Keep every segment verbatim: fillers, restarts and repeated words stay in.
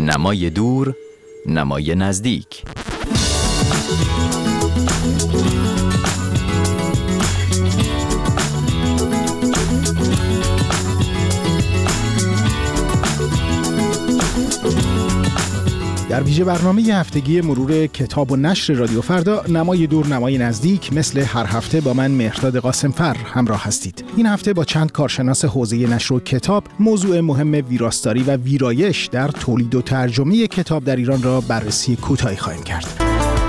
نمای دور، نمای نزدیک. در ویژه برنامه هفتگی مرور کتاب و نشر رادیو فردا، نمای دور نمای نزدیک، مثل هر هفته با من مهرداد قاسمفر همراه هستید. این هفته با چند کارشناس حوزه نشر و کتاب موضوع مهم ویراستاری و ویرایش در تولید و ترجمه کتاب در ایران را بررسی کوتاهی خواهیم کرد.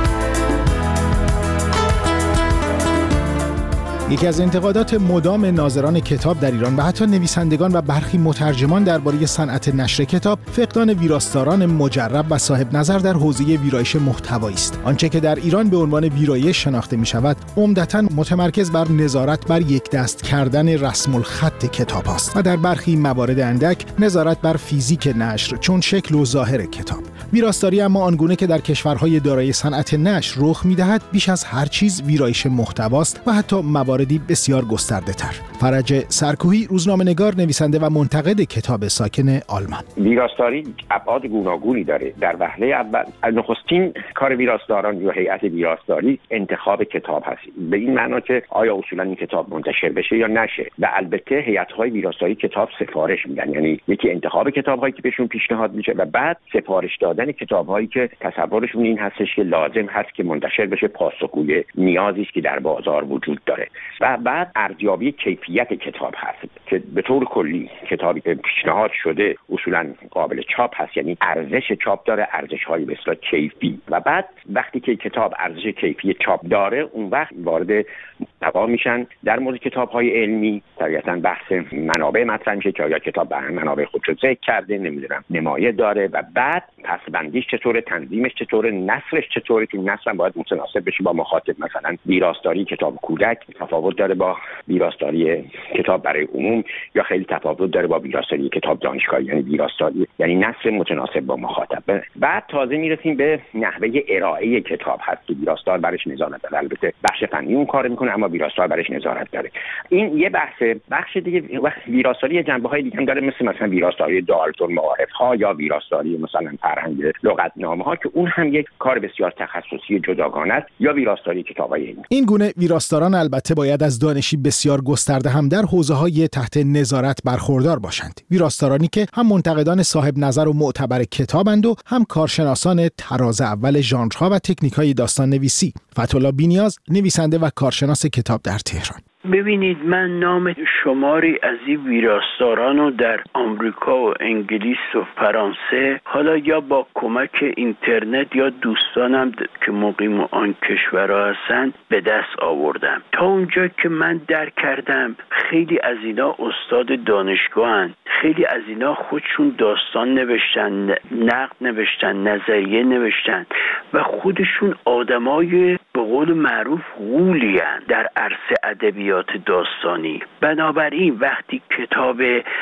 یکی از انتقادات مدام ناظران کتاب در ایران و حتی نویسندگان و برخی مترجمان درباره صنعت نشر کتاب، فقدان ویراستاران مجرب و صاحب نظر در حوزه ویرایش محتوایی است. آنچه که در ایران به عنوان ویرایش شناخته می شود، عمدتاً متمرکز بر نظارت بر یک دست کردن رسم الخط کتاب است و در برخی موارد اندک نظارت بر فیزیک نشر چون شکل و ظاهر کتاب. ویراستاری اما آنگونه که در کشورهای دارای صنعت نشر رخ می‌دهد، بیش از هر چیز ویرایش محتواست و حتی مواردی بسیار گسترده‌تر. فرج سرکوهی، روزنامه‌نگار، نویسنده و منتقد کتاب ساکن آلمان. ویراستاری ابعاد گوناگونی داره. در وهله اول نخستین کار ویراستاران یا هیئت ویراستاری انتخاب کتاب هست، به این معنا که آیا اصولا این کتاب منتشر بشه یا نشه. و البته هیئت‌های ویراستاری کتاب سفارش میدن، یعنی یکی انتخاب کتاب‌هایی که بهشون پیشنهاد میشه و بعد سفارش دادن کتاب‌هایی که تصورشون این هستش که لازم هست که منتشر بشه، پاسخگوی نیازی است که در بازار وجود داره. و بعد ارزیابی کیفیت کتاب هست که به طور کلی کتابی که پیشنهاد شده اصولا قابل چاپ هست، یعنی ارزش چاپ داره، ارزش‌های به اصطلاح کیفی. و بعد وقتی که کتاب ارزش کیفی چاپ داره، اون وقت وارد محتوا میشن. در مورد کتاب‌های علمی طبیعتاً بحث منابع مطرح میشه که آیا کتاب به منابع خودش ذکر کرده، نمیدونم نمایه داره، و بعد پس‌بندیش چطوره، تنظیمش چطوره، نثرش چطوره که نثر باید متناسب بشه با مخاطب. مثلا ویراستاری کتاب کودک تفاوت داره با ویراستاری کتاب برای عموم، یا خیلی تفاوت داره با ویراستاری کتاب دانشگاهی، یعنی ویراستاری یعنی نثر متناسب با مخاطب. بعد تازه میرسیم به نحوه ارائه کتاب هست که ویراستار برش نظارت داره. البته بخش فنی اون کار میکنه اما ویراستار برش نظارت داره. این یه بحثه. بخش دیگه وقت ویراستاری جنبه‌های دیگه هم داره، مثل مثلا ویراستاری دارالت المعارف ها یا ویراستاری مثلا فرهنگ لغتنامه ها که اون هم یک کار بسیار تخصصی جداگانه است، یا ویراستاری کتاب‌های علمی. این گونه ویراستاران البته باید از دانشی بسیار گسترده هم در حوزه‌های تحت نظارت برخوردار باشند. ویراستارانی که هم منتقدان صاحب نظر و معتبر کتابند و هم کارشناسان تراز اول ژانرها و تکنیک‌های داستان نویسی. فتح‌الله بی‌نیاز، نویسنده و کارشناس کتاب در تهران. ببینید، من نام شماری از این ویراستارانو در آمریکا و انگلیس و فرانسه، حالا یا با کمک اینترنت یا دوستانم که مقیم آن کشورها هستن، به دست آوردم. تا اونجا که من درک کردم خیلی از اینا استاد دانشگاهن، خیلی از اینا خودشون داستان نوشتن، نقد نوشتن، نظریه نوشتن و خودشون آدمای به قول معروف غولین در عرصه ادبیات داستانی. بنابراین وقتی کتاب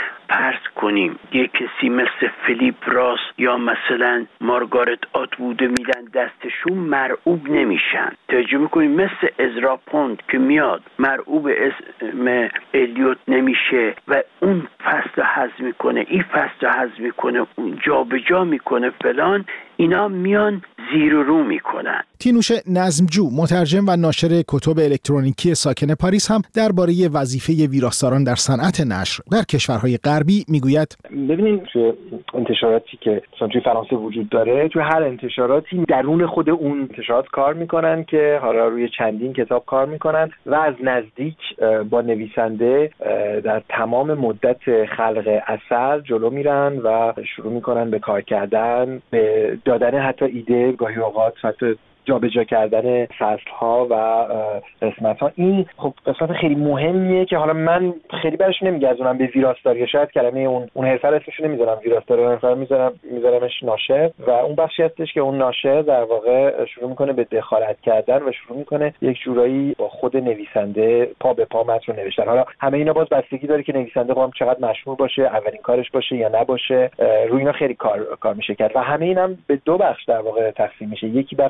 پرس کنیم یک کسی مثل فیلیپ راس یا مثلا مارگارت آتوود میدن دستشون، مرعوب نمیشن. توجه میکنیم مثل ازرا پوند که میاد مرعوب اسم الیوت نمیشه و اون فصل حذف میکنه، این فصل حذف میکنه، اون جا به جا میکنه فلان، اینا میان زیر و رو میکنن. تینوش نظمجو، مترجم و ناشر کتب الکترونیکی ساکن پاریس، هم درباره وظیفه ویراستاران در صنعت نشر در کشورهای غربی میگوید: ببینید، توی انتشاراتی که مثلا توی فرانسه وجود داره، توی هر انتشاراتی درون خود اون انتشارات کار میکنن که حالا روی چندین کتاب کار میکنن و از نزدیک با نویسنده در تمام مدت خلق اثر جلو میرن و شروع میکنن به کار کردن، به دادن حتی ایده، گاهی اوقات حتی جابجا کردن فصل‌ها و قسمت‌ها. این خب قسمت خیلی مهمیه که حالا من خیلی برش نمیگذونم به ویراستاری، شاید کلمه اون اون حرفه اسمش نمیذارم ویراستاری، حرفه میذارم میذارمش ناشر، و اون بخشی هستش که اون ناشر در واقع شروع میکنه به دخالت کردن و شروع میکنه یک جورایی با خود نویسنده پا به پا متن رو نوشتن. حالا همه اینا باز بستگی داره که نویسنده با هم چقدر مشهور باشه، اولین کارش باشه یا نباشه، روی اینا خیلی کار کار میشه کرد و همه اینم به دو بخش در واقع تقسیم میشه. یکی بخش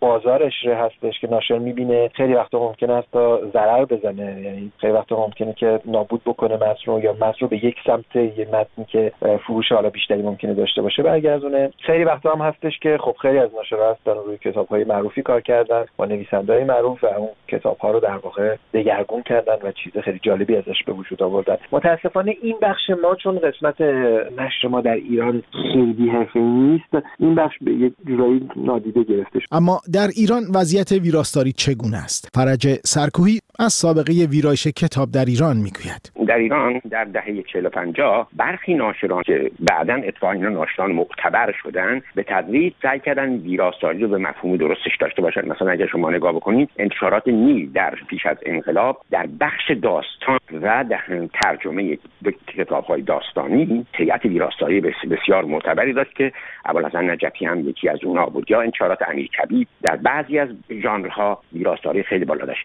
بازار اشاره هستش که ناشر میبینه خیلی وقتا ممکنه است تا ضرر بزنه، یعنی خیلی وقتا ممکنه که نابود بکنه متن رو یا متن رو به یک سمت، یه متنی که فروش حالا بیشتری ممکنه داشته باشه برگردونه. خیلی وقتا هم هستش که خب خیلی از ناشرها هستن روی کتاب‌های معروفی کار کردن با نویسنده‌های معروف و اون کتاب‌ها رو در واقع دگرگون کردن و چیز خیلی جالبی ازش به وجود آوردن. متأسفانه این بخش ما چون قسمت نشر ما در ایران خیلی حرفه‌ای نیست، این بخش به یک جورایی نادیده گرفته شد. اما در ایران وضعیت ویراستاری چگونه است؟ فرج سرکوهی از سابقه ویرایش کتاب در ایران میگوید. در ایران در دهه چهل و پنجاه برخی ناشران که بعداً اتفاقاً اینا ناشران معتبر شدن به تدریج سعی کردن ویراستاری رو به مفهوم درستش داشته باشن. مثلا اگر شما نگاه بکنید انتشارات نیل در پیش از انقلاب در بخش داستان و در ترجمه کتاب‌های داستانی هیئت ویراستاری بسیار معتبری داشت که ابوالحسن نجفی هم یکی از اونها بود، یا انتشارات امیرکبیر در بعضی از ژانرها ویراستاری خیلی بالا داشت.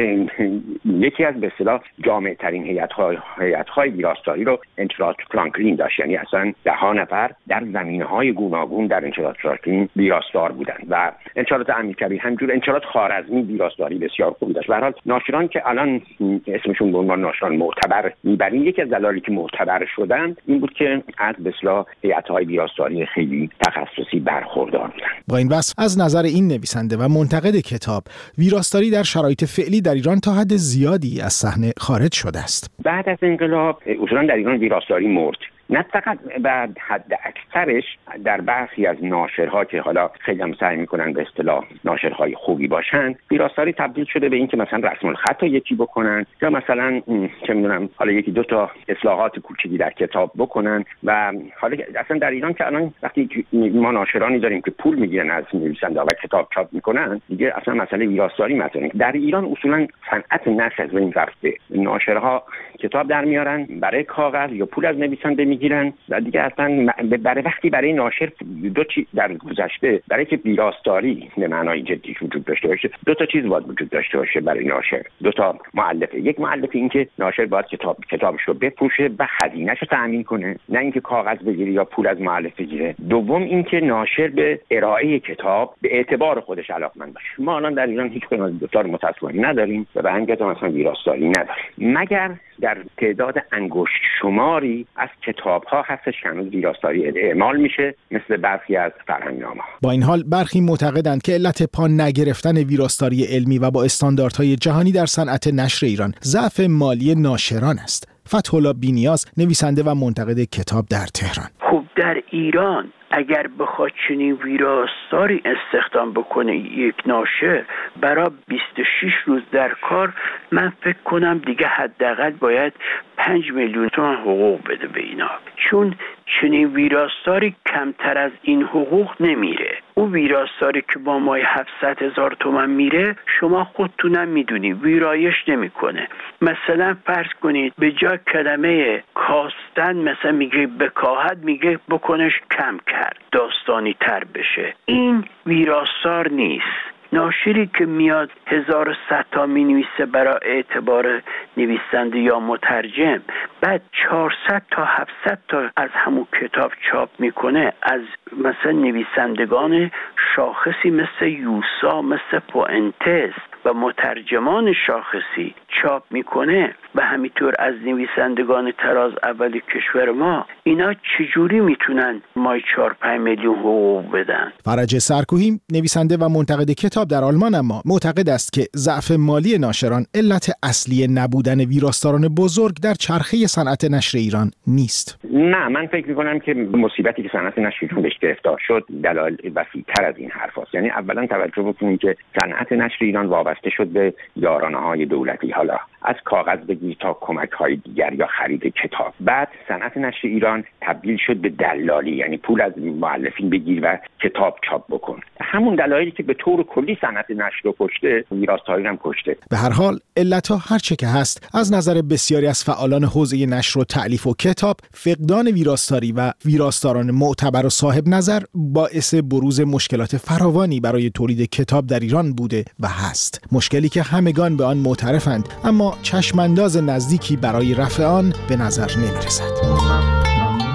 یکی از به اصطلاح جامع ترین هیئت‌های هیئت‌های ویراستاری رو انتشارات فرانکلین داشت، یعنی اصلا ده ها نفر در زمینه‌های گوناگون در انتشارات فرانکلین ویراستار بودند و انتشارات امیرکبیر همینجور. انتشارات خوارزمی ویراستاری بسیار خوبی داشت. به هر حال ناشران که الان اسمشون به عنوان ناشران معتبر میبریم، یکی از دلایلی که معتبر شدن این بود که از به اصطلاح هیئت‌های ویراستاری خیلی تخصصی برخوردار بودن. با این وصف از نظر این نویسنده و منتقد کتاب، ویراستاری در شرایط فعلی در ایران تا حد زیادی از صحنه خارج شده است. بعد از انقلاب اصولا در ایران ویراستاری مرد. نه فقط بعد حد اکثرش در برخی از ناشرها که حالا خیلی هم سعی میکنن به اصطلاح ناشرهای خوبی باشن، ویراستاری تبدیل شده به این که مثلا رسم الخط رو یکی بکنن یا مثلا چه میدونم حالا یکی دو تا اصلاحات کوچیکی در کتاب بکنن. و حالا اصلا در ایران که الان وقتی ما ناشرانی داریم که پول میگیرن از نویسنده‌ها و کتاب چاپ میکنن، دیگه اصلا مسئله ویراستاری مطرح نیست. در ایران اصولا صنعت نشر از این رفته، ناشرها کتاب در میارن برای کاغذ یا پول از نویسنده میگیرن و دیگه اصلا برای وقتی برای ناشر دو چیز در گذشته برای که ویراستاری به معنای جدی وجود داشته باشه دو تا چیز باید وجود داشته باشه برای ناشر، دو تا مؤلفه. یک مؤلفه این که ناشر باید کتاب کتابش رو بفروشه و هزینه‌اش رو تامین کنه، نه اینکه کاغذ بگیره یا پول از مؤلف بگیره. دوم این که ناشر به ارائه کتاب به اعتبار خودش علاقمند باشه. ما الان در ایران هیچ کدوم از دو تا رو متأسفانه نداریم و به همین جهت مثلا ویراستاری نداریم، مگر در تعداد انگشت شماری از کتاب‌ها هستش که هنوز ویراستاری اعمال میشه، مثل برخی از فرهنگنامه‌ها. با این حال برخی معتقدند که علت پا نگرفتن ویراستاری علمی و با استانداردهای جهانی در صنعت نشر ایران ضعف مالی ناشران است. فتح‌الله بی‌نیاز، نویسنده و منتقد کتاب در تهران: خب در ایران اگر بخواد چنین ویراستاری استخدام بکنه یک ناشر برای بیست و شش روز در کار، من فکر کنم دیگه حداقل باید پنج میلیون تومان حقوق بده به اینا، چون چنین ویراستاری کمتر از این حقوق نمیره. اون ویراستاری که با مای هفتصد هزار تومان میره شما خودتونم میدونی ویرایش نمیکنه. مثلا فرض کنید به جای کلمه کاستن مثلا میگه بکاهد، میگه بکنش کم کرد داستانی تر بشه. این ویراستار نیست. ناشری که میاد هزار و صد تا می نویسه برای اعتبار نویسنده یا مترجم، بعد چهارصد تا هفتصد تا از همون کتاب چاپ میکنه از مثلا نویسندگان شاخصی مثل یوسا، مثل پوئنتس و مترجمان شاخصی چاپ میکنه و همینطور از نویسندگان تراز اولی کشور ما، اینا چجوری میتونن مای چهار پنج میلیون حقوق بدن؟ فرج سرکوهی، نویسنده و منتقد کتاب در آلمان، اما معتقد است که ضعف مالی ناشران علت اصلی نبودن ویراستاران بزرگ در چرخه صنعت نشر ایران نیست. نه، من فکر میکنم که مصیبتی که صنعت نشر ایران بهش گرفتار شد دلایل وسیع‌تر از این حرف هست. یعنی اولا توجه بکنید که صنعت نشر ایران وابسته شد به یارانه‌های دولتی، حالا از کاغذ بگیر تا کمک‌های دیگر یا خرید کتاب. بعد صنعت نشر ایران تبدیل شد به دلالی، یعنی پول از مؤلفین بگیر و کتاب چاپ بکن. همون دلایلی که به طور کلی صنعت نشر رو کشته، ویراستاری هم کشته. به هر حال علت‌ها هر چه که هست، از نظر بسیاری از فعالان حوزه نشر و تألیف و کتاب، فقدان ویراستاری و ویراستاران معتبر و صاحب نظر باعث بروز مشکلات فراوانی برای تولید کتاب در ایران بوده و هست. مشکلی که همگان به آن معترفند، اما چشمانداز نزدیکی برای رفع آن به نظر نمی‌رسد.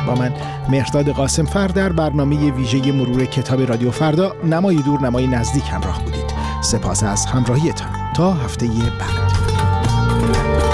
با من مهرداد قاسم فر در برنامه ویژه مرور کتاب رادیو فردا نمای دور نمای نزدیک همراه بودید. سپاس از همراهیتان. تا هفته بعد.